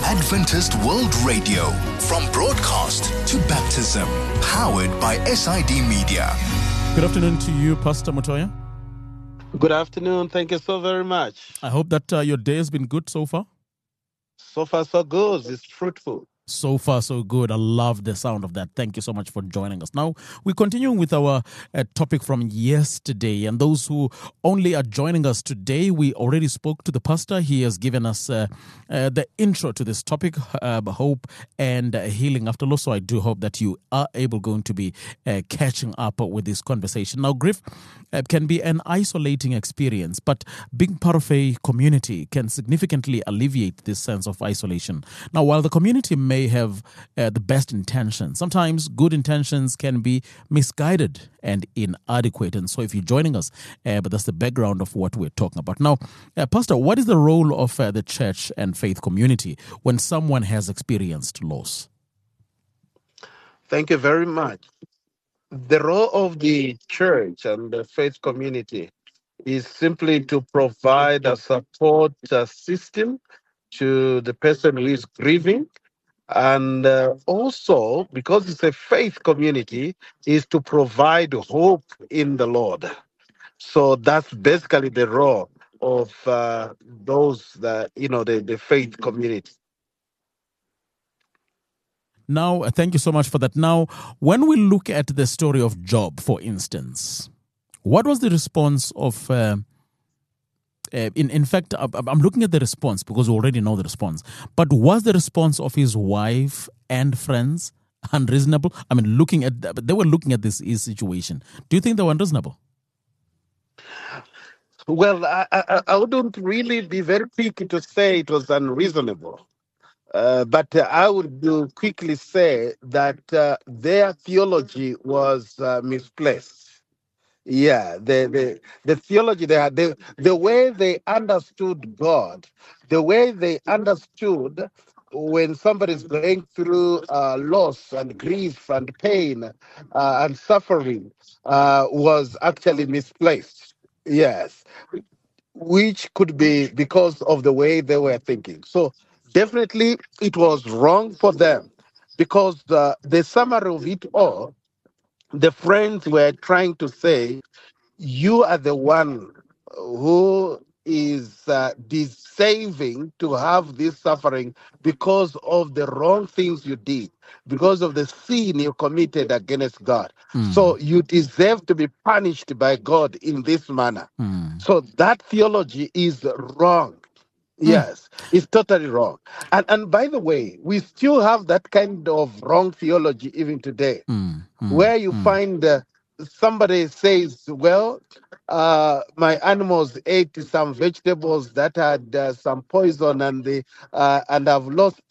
Adventist World Radio, from broadcast to baptism, powered by SID Media. Good afternoon to you, Pastor Mutoya. Good afternoon. Thank you so very much. I hope that your day has been good so far. So far, so good. It's fruitful. So far, so good. I love the sound of that. Thank you so much for joining us. Now, we continue with our topic from yesterday. And those who only are joining us today, we already spoke to the pastor. He has given us the intro to this topic, hope and healing after loss. So I do hope that you are going to be catching up with this conversation. Now, grief can be an isolating experience, but being part of a community can significantly alleviate this sense of isolation. Now, while the community may have the best intentions, sometimes good intentions can be misguided and inadequate. And so if you're joining us, but that's the background of what we're talking about. Now, Pastor, what is the role of the church and faith community when someone has experienced loss? Thank you very much. The role of the church and the faith community is simply to provide a support system to the person who is grieving. And also, because it's a faith community, is to provide hope in the Lord. So that's basically the role of those that, the faith community. Now, thank you so much for that. Now, when we look at the story of Job, for instance, what was the response of... In fact, I'm looking at the response because we already know the response. But was the response of his wife and friends unreasonable? I mean, they were looking at this situation. Do you think they were unreasonable? Well, I wouldn't really be very quick to say it was unreasonable. But I would quickly say that their theology was misplaced. Yeah, the theology they had, the way they understood God, the way they understood when somebody's going through loss and grief and pain and suffering was actually misplaced. Yes, which could be because of the way they were thinking. So definitely it was wrong for them, because the summary of it all, the friends were trying to say, you are the one who is deserving to have this suffering because of the wrong things you did, because of the sin you committed against God. So you deserve to be punished by God in this manner. So that theology is wrong. Yes, it's totally wrong. And by the way, we still have that kind of wrong theology even today, where you find somebody says, well, my animals ate some vegetables that had some poison, and I've lost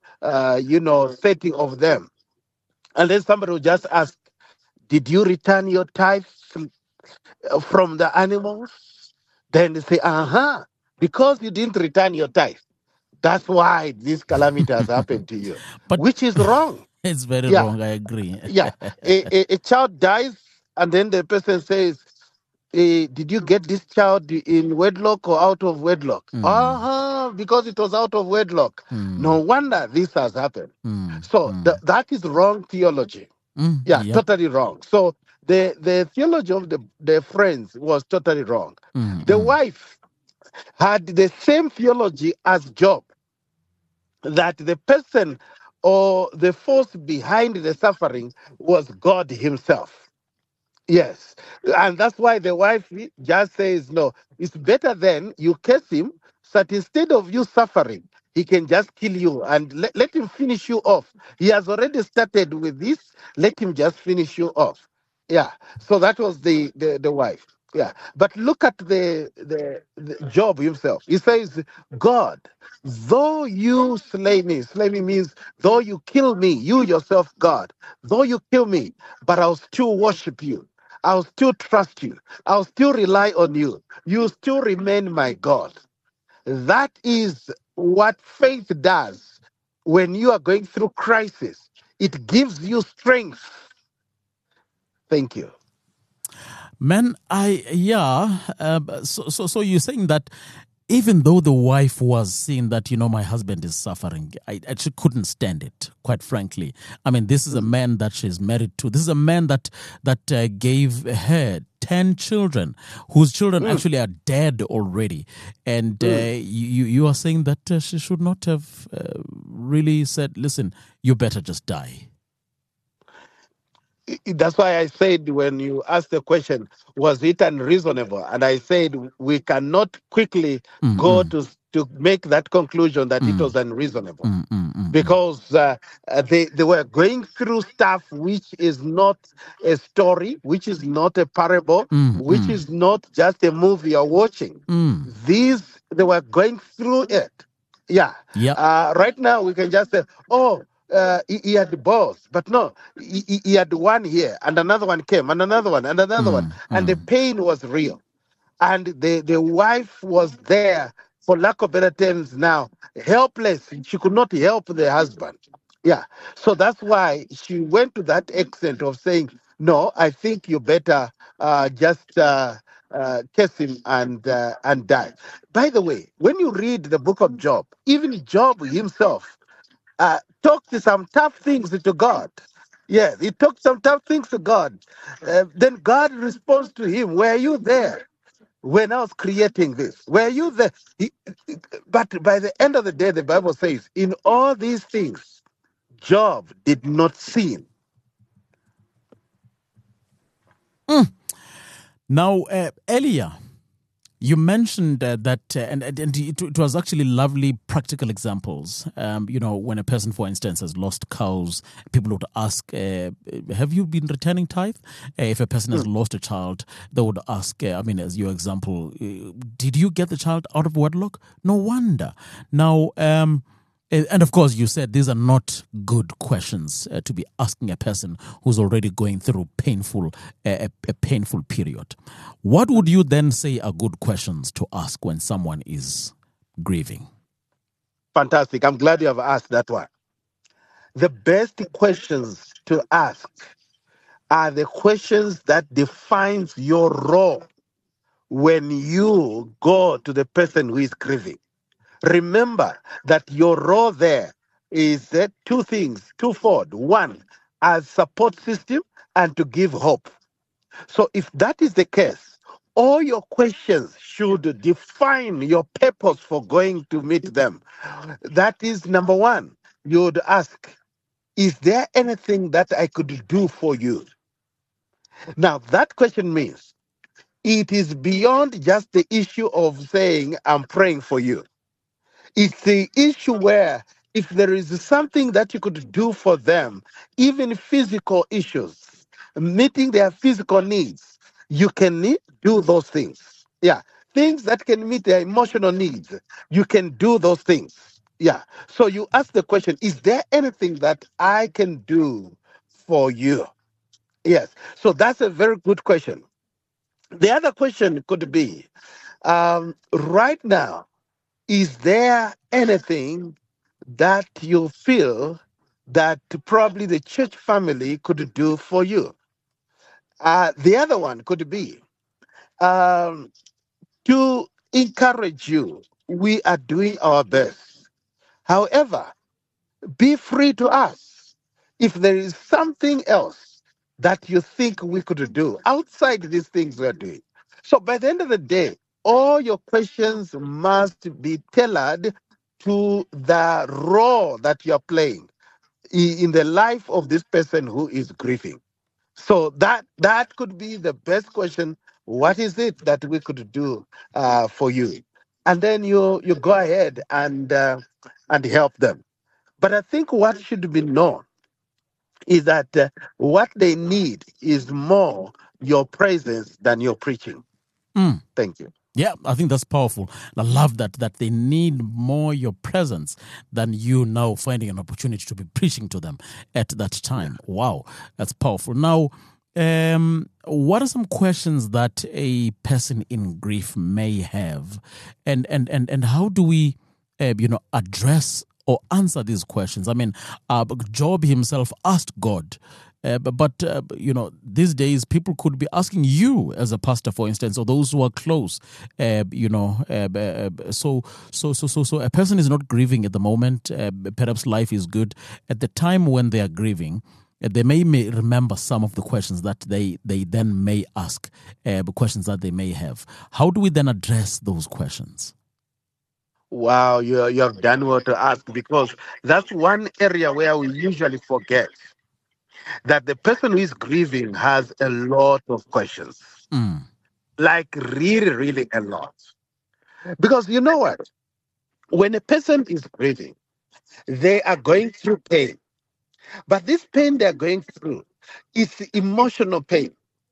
30 of them. And then somebody will just ask, did you return your tithe from the animals? Then they say, because you didn't return your tithe, that's why this calamity has happened to you, which is wrong. It's very wrong, I agree. A child dies, and then the person says, did you get this child in wedlock or out of wedlock? Because it was out of wedlock. No wonder this has happened. So that is wrong theology. Totally wrong. So the theology of the friends was totally wrong. The wife had the same theology as Job, that the person or the force behind the suffering was God himself. Yes. And that's why the wife just says, no, it's better then you curse him, so that instead of you suffering, he can just kill you and let him finish you off. He has already started with this. Let him just finish you off. Yeah. So that was the wife. Yeah. But look at the Job himself. He says, God, though you slay me means though you kill me, you yourself, God, though you kill me, but I'll still worship you. I'll still trust you. I'll still rely on you. You still remain my God. That is what faith does when you are going through crisis. It gives you strength. Thank you. Man, so you're saying that even though the wife was seeing that, my husband is suffering, I actually couldn't stand it, quite frankly. I mean, this is a man that she's married to. This is a man that gave her 10 children, whose children actually are dead already. And you are saying that she should not have really said, listen, you better just die. That's why I said when you asked the question, was it unreasonable? And I said we cannot quickly go to make that conclusion that it was unreasonable, because they were going through stuff which is not a story, which is not a parable, which is not just a movie you're watching. They were going through it. Yeah. Yep. Right now we can just say, he had both, but no, he had one here, and another one came, and another one, and another one, and the pain was real, and the wife was there, for lack of better terms, now helpless. She could not help the husband. Yeah, so that's why she went to that extent of saying, "No, I think you better just kiss him and die." By the way, when you read the book of Job, even Job himself talked some tough things to God. Yeah, he talked some tough things to God. Then God responds to him, were you there when I was creating this? Were you there? But by the end of the day, the Bible says, in all these things, Job did not sin. Now, Elia, you mentioned that, and it was actually lovely practical examples. When a person, for instance, has lost cows, people would ask, have you been returning tithe? If a person has lost a child, they would ask, as your example, did you get the child out of wedlock? No wonder. Now, and of course, you said these are not good questions to be asking a person who's already going through a painful period. What would you then say are good questions to ask when someone is grieving? Fantastic. I'm glad you have asked that one. The best questions to ask are the questions that defines your role when you go to the person who is grieving. Remember that your role there is two things, twofold. One, as support system, and to give hope. So if that is the case, all your questions should define your purpose for going to meet them. That is number one. You would ask, is there anything that I could do for you? Now, that question means it is beyond just the issue of saying, I'm praying for you. It's the issue where if there is something that you could do for them, even physical issues, meeting their physical needs, you can do those things. Yeah. Things that can meet their emotional needs, you can do those things. Yeah. So you ask the question, is there anything that I can do for you? Yes. So that's a very good question. The other question could be, right now, is there anything that you feel that probably the church family could do for you? The other one could be to encourage you. We are doing our best. However, be free to ask if there is something else that you think we could do outside these things we're doing. So by the end of the day, all your questions must be tailored to the role that you're playing in the life of this person who is grieving. So that could be the best question. What is it that we could do for you? And then you go ahead and help them. But I think what should be known is that what they need is more your presence than your preaching. Thank you. Yeah, I think that's powerful. I love that they need more your presence than you now finding an opportunity to be preaching to them at that time. Wow, that's powerful. Now, what are some questions that a person in grief may have, and how do we, address or answer these questions? I mean, Job himself asked God, These days people could be asking you as a pastor, for instance, or those who are close. So a person is not grieving at the moment. Perhaps life is good. At the time when they are grieving, they may remember some of the questions that they then may ask, questions that they may have. How do we then address those questions? Wow, you have done well to ask, because that's one area where we usually forget that the person who is grieving has a lot of questions, Mm, like really, really a lot. Because you know what? When a person is grieving, they are going through pain. But this pain they're going through is emotional pain,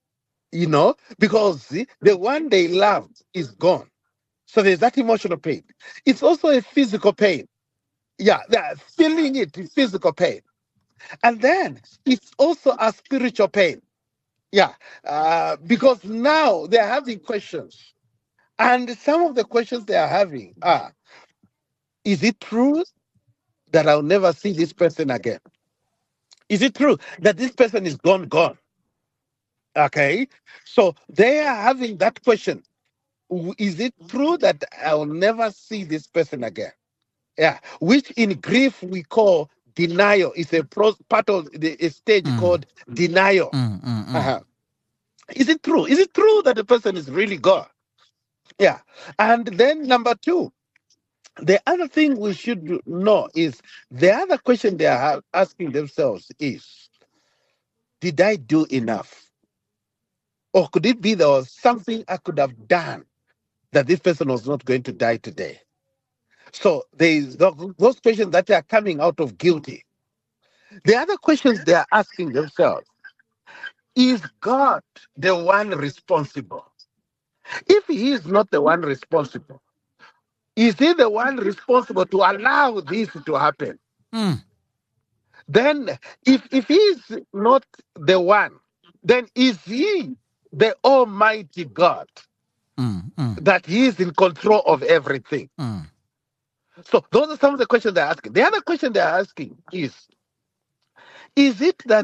because the one they loved is gone. So there's that emotional pain. It's also a physical pain. Yeah, they're feeling it, physical pain. And then it's also a spiritual pain. Yeah, because now they're having questions. And some of the questions they are having are, is it true that I'll never see this person again? Is it true that this person is gone, gone? Okay. So they are having that question. Is it true that I'll never see this person again? Yeah. Which in grief we call denial. It's part of a stage mm, called denial. mm, mm, mm. Uh-huh. Is it true? Is it true that the person is really gone? Yeah. And then number two, the other thing we should know is the other question they are asking themselves is, did I do enough? Or could it be there was something I could have done that this person was not going to die today? So there's those questions that are coming out of guilty. The other questions they are asking themselves, is God the one responsible? If he is not the one responsible, is he the one responsible to allow this to happen? Mm, Then, if he is not the one, then is he the Almighty God, mm. that he is in control of everything? Mm. So those are some of the questions they're asking. The other question they're asking is it that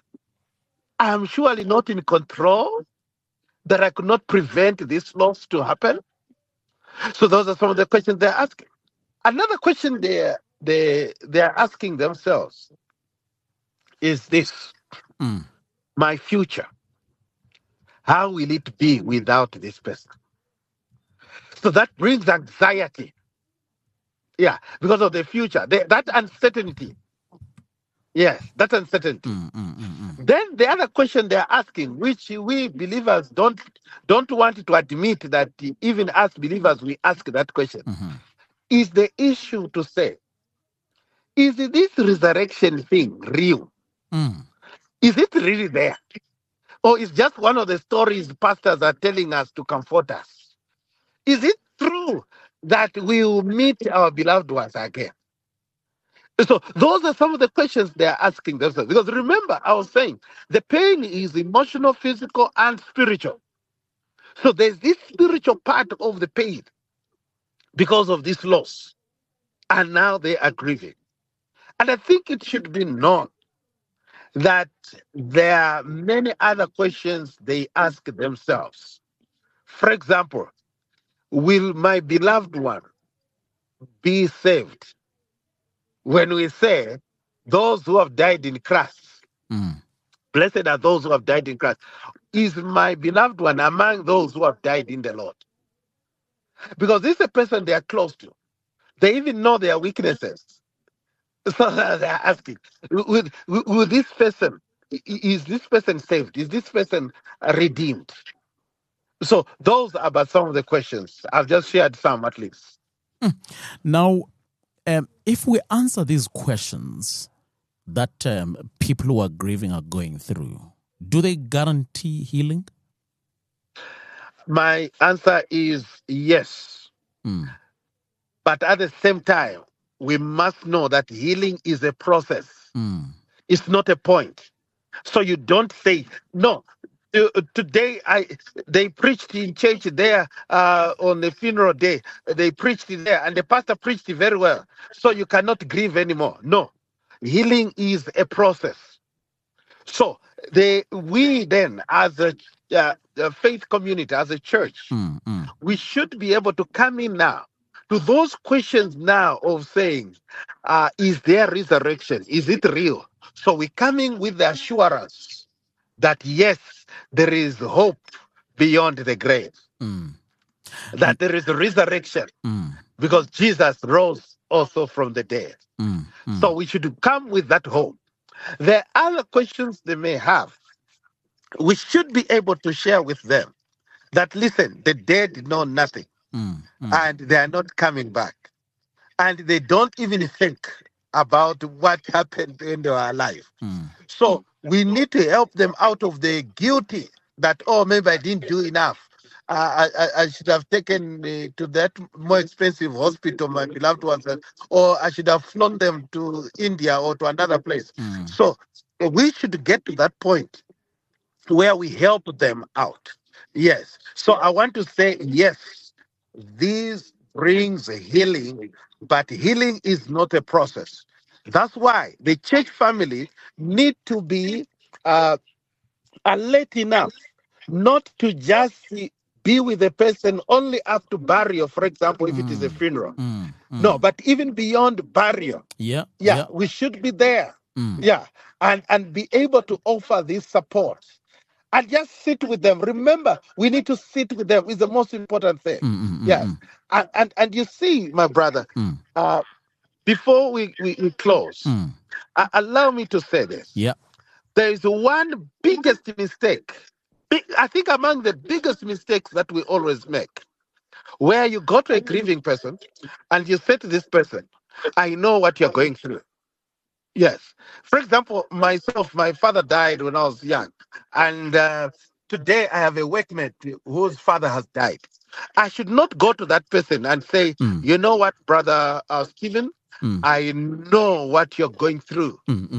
I'm surely not in control, that I could not prevent this loss to happen? So those are some of the questions they're asking. Another question they're asking themselves is this: Mm. my future, how will it be without this person? So that brings anxiety. Yeah, because of the future, that uncertainty. Yes, that uncertainty. Then the other question they're asking, which we believers don't want to admit that even us believers we ask that question, is the issue to say, is this resurrection thing real? Mm. Is it really there? Or is just one of the stories pastors are telling us to comfort us? Is it true that we will meet our beloved ones again? So those are some of the questions they're asking themselves. Because remember, I was saying the pain is emotional, physical, and spiritual. So there's this spiritual part of the pain because of this loss. And now they are grieving. And I think it should be known that there are many other questions they ask themselves. For example, will my beloved one be saved? When we say those who have died in Christ, blessed are those who have died in Christ, is my beloved one among those who have died in the Lord? Because this is a person they are close to. They even know their weaknesses. So they're asking, will this person, is this person saved? Is this person redeemed? So those are about some of the questions. I've just shared some at least. Now, if we answer these questions that people who are grieving are going through, do they guarantee healing? My answer is yes. But at the same time, we must know that healing is a process. It's not a point. So you don't say, no, today they preached in church there on the funeral day. They preached there and the pastor preached very well. So you cannot grieve anymore. No, healing is a process. So we then, as a faith community, as a church, we should be able to come in now to those questions now of saying, is there resurrection? Is it real? So we're coming with the assurance that yes, there is hope beyond the grave, that there is a resurrection because Jesus rose also from the dead. So we should come with that hope. There are other questions they may have. We should be able to share with them that, listen, the dead know nothing and they are not coming back. And they don't even think about what happened in their life. So we need to help them out of the guilty that, oh, maybe I didn't do enough. I should have taken to that more expensive hospital, my beloved ones, or I should have flown them to India or to another place. So we should get to that point where we help them out. Yes. So I want to say, yes, this brings healing, but healing is not a process. That's why the church family need to be alert enough not to just be with the person only after burial, for example, if it is a funeral. No, but even beyond burial. Yeah. We should be there. And be able to offer this support. And just sit with them. Remember, we need to sit with them. It's the most important thing. And you see, my brother, before we close, allow me to say this. There is one biggest mistake. I think among the biggest mistakes that we always make, where you go to a grieving person and you say to this person, I know what you're going through. Yes. For example, myself, my father died when I was young. And today I have a workmate whose father has died. I should not go to that person and say, you know what, brother Stephen, I know what you're going through.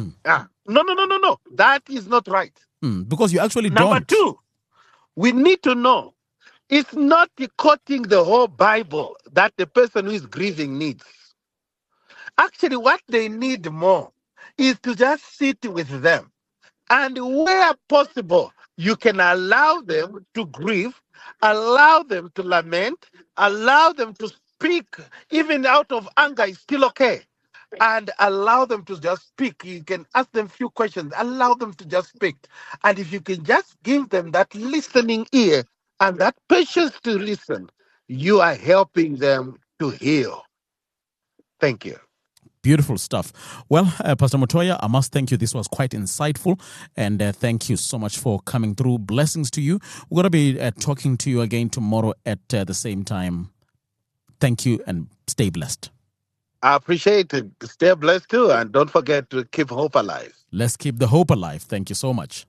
No. That is not right. Because you actually Number don't. two, we need to know it's not quoting the whole Bible that the person who is grieving needs. Actually, what they need more is to just sit with them. And where possible, you can allow them to grieve, allow them to lament, allow them to speak, even out of anger is still okay. And allow them to just speak. You can ask them a few questions, allow them to just speak. And if you can just give them that listening ear and that patience to listen, you are helping them to heal. Thank you. Beautiful stuff. Well, Pastor Mutoya, I must thank you. This was quite insightful. And thank you so much for coming through. Blessings to you. We're going to be talking to you again tomorrow at the same time. Thank you and stay blessed. I appreciate it. Stay blessed too. And don't forget to keep hope alive. Let's keep the hope alive. Thank you so much.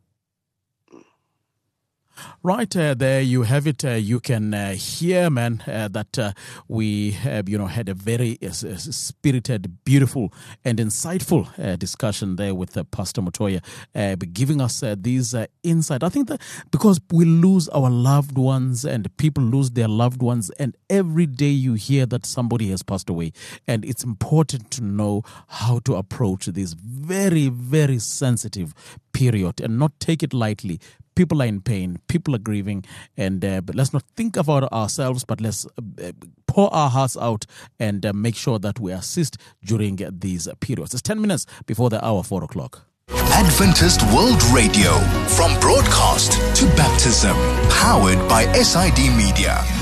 Right, there you have it. You can hear, man, that we had a very spirited, beautiful, and insightful discussion there with Pastor Mutoya, giving us these insight. I think that because we lose our loved ones and people lose their loved ones, and every day you hear that somebody has passed away, and it's important to know how to approach this very, very sensitive period and not take it lightly. People are in pain, people are grieving, and but let's not think about ourselves, but let's pour our hearts out and make sure that we assist during these periods. It's 10 minutes before the hour, 4 o'clock. Adventist World Radio, from broadcast to baptism, powered by SID Media.